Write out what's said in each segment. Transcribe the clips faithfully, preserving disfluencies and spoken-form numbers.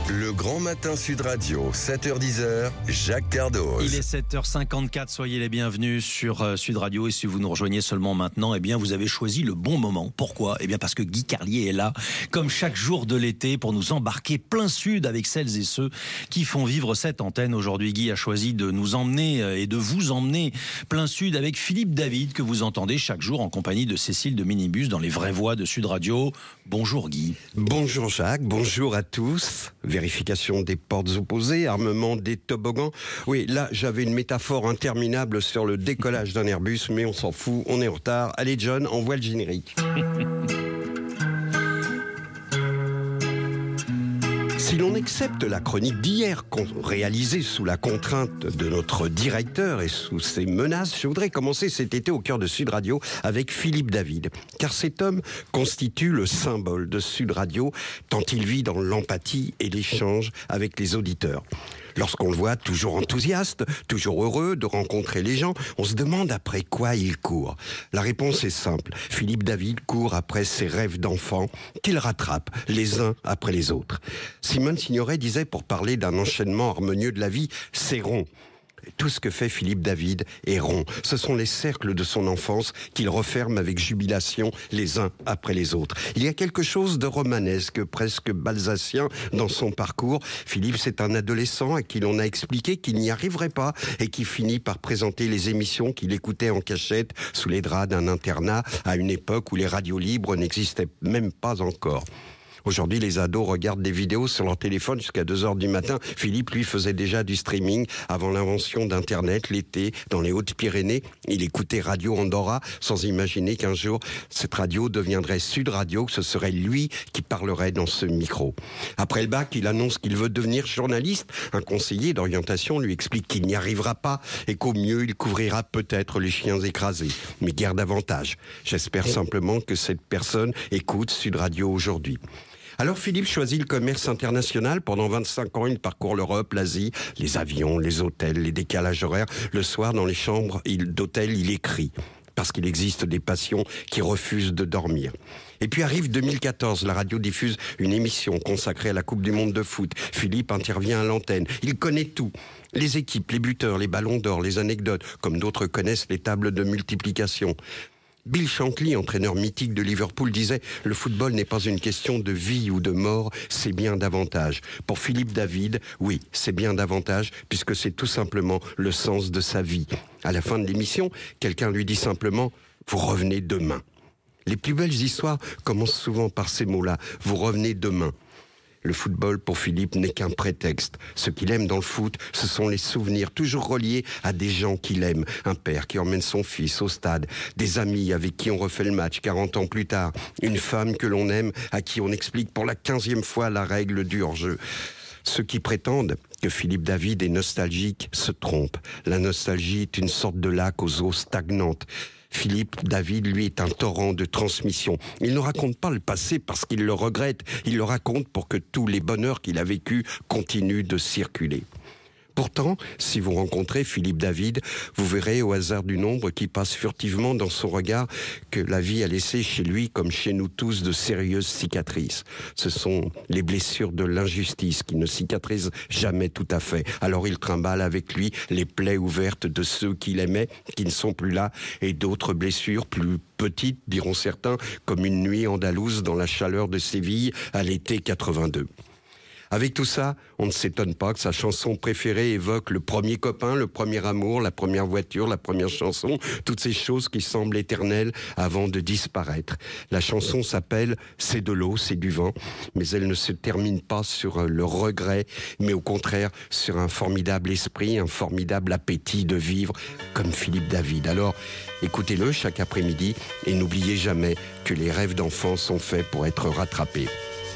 Le Grand Matin Sud Radio, sept heures dix, Jacques Cardoz. Il est sept heures cinquante-quatre, soyez les bienvenus sur euh, Sud Radio. Et si vous nous rejoignez seulement maintenant, eh bien vous avez choisi le bon moment. Pourquoi ? Eh bien parce que Guy Carlier est là, comme chaque jour de l'été, pour nous embarquer plein sud avec celles et ceux qui font vivre cette antenne. Aujourd'hui, Guy a choisi de nous emmener et de vous emmener plein sud avec Philippe David, que vous entendez chaque jour en compagnie de Cécile de Minibus dans les vraies voix de Sud Radio. Bonjour Guy. Bonjour Jacques, bonjour à tous. Vérification des portes opposées, armement des toboggans. Oui, là, j'avais une métaphore interminable sur le décollage d'un Airbus, mais on s'en fout, on est en retard. Allez John, envoie le générique. Si l'on accepte la chronique d'hier, réalisée sous la contrainte de notre directeur et sous ses menaces, je voudrais commencer cet été au cœur de Sud Radio avec Philippe David. Car cet homme constitue le symbole de Sud Radio, tant il vit dans l'empathie et l'échange avec les auditeurs. Lorsqu'on le voit toujours enthousiaste, toujours heureux de rencontrer les gens, on se demande après quoi il court. La réponse est simple. Philippe David court après ses rêves d'enfant qu'il rattrape les uns après les autres. Simone Signoret disait, pour parler d'un enchaînement harmonieux de la vie, c'est rond. Tout ce que fait Philippe David est rond. Ce sont les cercles de son enfance qu'il referme avec jubilation les uns après les autres. Il y a quelque chose de romanesque, presque balsacien dans son parcours. Philippe, c'est un adolescent à qui l'on a expliqué qu'il n'y arriverait pas et qui finit par présenter les émissions qu'il écoutait en cachette sous les draps d'un internat à une époque où les radios libres n'existaient même pas encore. Aujourd'hui, les ados regardent des vidéos sur leur téléphone jusqu'à deux heures du matin. Philippe, lui, faisait déjà du streaming avant l'invention d'Internet. L'été, dans les Hautes-Pyrénées, il écoutait Radio Andorra sans imaginer qu'un jour, cette radio deviendrait Sud Radio, que ce serait lui qui parlerait dans ce micro. Après le bac, il annonce qu'il veut devenir journaliste. Un conseiller d'orientation lui explique qu'il n'y arrivera pas et qu'au mieux, il couvrira peut-être les chiens écrasés. Mais guère davantage. J'espère simplement que cette personne écoute Sud Radio aujourd'hui. Alors Philippe choisit le commerce international. Pendant vingt-cinq ans, il parcourt l'Europe, l'Asie, les avions, les hôtels, les décalages horaires. Le soir, dans les chambres d'hôtel, il écrit. Parce qu'il existe des passions qui refusent de dormir. Et puis arrive deux mille quatorze, la radio diffuse une émission consacrée à la Coupe du Monde de foot. Philippe intervient à l'antenne. Il connaît tout. Les équipes, les buteurs, les ballons d'or, les anecdotes, comme d'autres connaissent les tables de multiplication. Bill Shankly, entraîneur mythique de Liverpool, disait « Le football n'est pas une question de vie ou de mort, c'est bien davantage. » Pour Philippe David, oui, c'est bien davantage, puisque c'est tout simplement le sens de sa vie. À la fin de l'émission, quelqu'un lui dit simplement « Vous revenez demain ». Les plus belles histoires commencent souvent par ces mots-là « Vous revenez demain ». Le football, pour Philippe, n'est qu'un prétexte. Ce qu'il aime dans le foot, ce sont les souvenirs, toujours reliés à des gens qu'il aime. Un père qui emmène son fils au stade, des amis avec qui on refait le match quarante ans plus tard, une femme que l'on aime, à qui on explique pour la quinzième fois la règle du hors-jeu. Ceux qui prétendent que Philippe David est nostalgique se trompent. La nostalgie est une sorte de lac aux eaux stagnantes. Philippe David, lui, est un torrent de transmission. Il ne raconte pas le passé parce qu'il le regrette. Il le raconte pour que tous les bonheurs qu'il a vécus continuent de circuler. Pourtant, si vous rencontrez Philippe David, vous verrez au hasard du nombre qui passe furtivement dans son regard que la vie a laissé chez lui, comme chez nous tous, de sérieuses cicatrices. Ce sont les blessures de l'injustice qui ne cicatrisent jamais tout à fait. Alors il trimballe avec lui les plaies ouvertes de ceux qu'il aimait, qui ne sont plus là, et d'autres blessures plus petites, diront certains, comme une nuit andalouse dans la chaleur de Séville à l'été quatre-vingt-deux. Avec tout ça, on ne s'étonne pas que sa chanson préférée évoque le premier copain, le premier amour, la première voiture, la première chanson, toutes ces choses qui semblent éternelles avant de disparaître. La chanson s'appelle « C'est de l'eau, c'est du vent », mais elle ne se termine pas sur le regret, mais au contraire sur un formidable esprit, un formidable appétit de vivre comme Philippe David. Alors, écoutez-le chaque après-midi et n'oubliez jamais que les rêves d'enfant sont faits pour être rattrapés.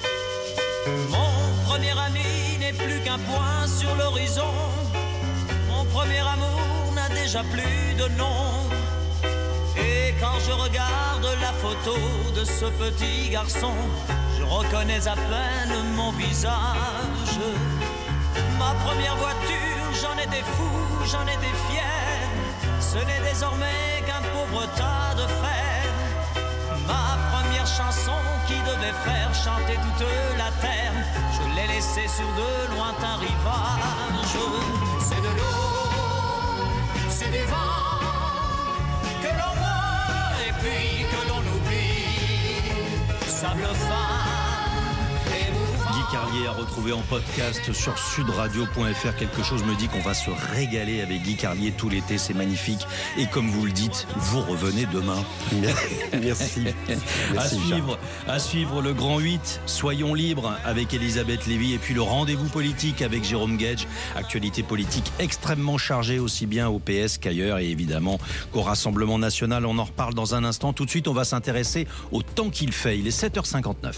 Mon premier ami n'est plus qu'un point sur l'horizon. Mon premier amour n'a déjà plus de nom. Et quand je regarde la photo de ce petit garçon, je reconnais à peine mon visage. Ma première voiture, j'en étais fou, j'en étais fier. Ce n'est désormais qu'un pauvre tas de fer. Ma première chanson qui devait faire chanter toute la terre, je l'ai et c'est sur de lointains rivages. C'est de l'eau, c'est du vent que l'on voit et puis que l'on oublie. Sable fin et mouvant. Guy Carlier à retrouver en podcast sur sud radio point f r. Quelque chose me dit qu'on va se régaler avec Guy Carlier tout l'été, c'est magnifique. Et comme vous le dites, vous revenez demain. Merci. À Merci, suivre, à suivre le Grand huit, Soyons libres avec Elisabeth Lévy, et puis le rendez-vous politique avec Jérôme Gage. Actualité politique extrêmement chargée, aussi bien au P S qu'ailleurs, et évidemment qu'au Rassemblement national. On en reparle dans un instant. Tout de suite, on va s'intéresser au temps qu'il fait. Il est sept heures cinquante-neuf.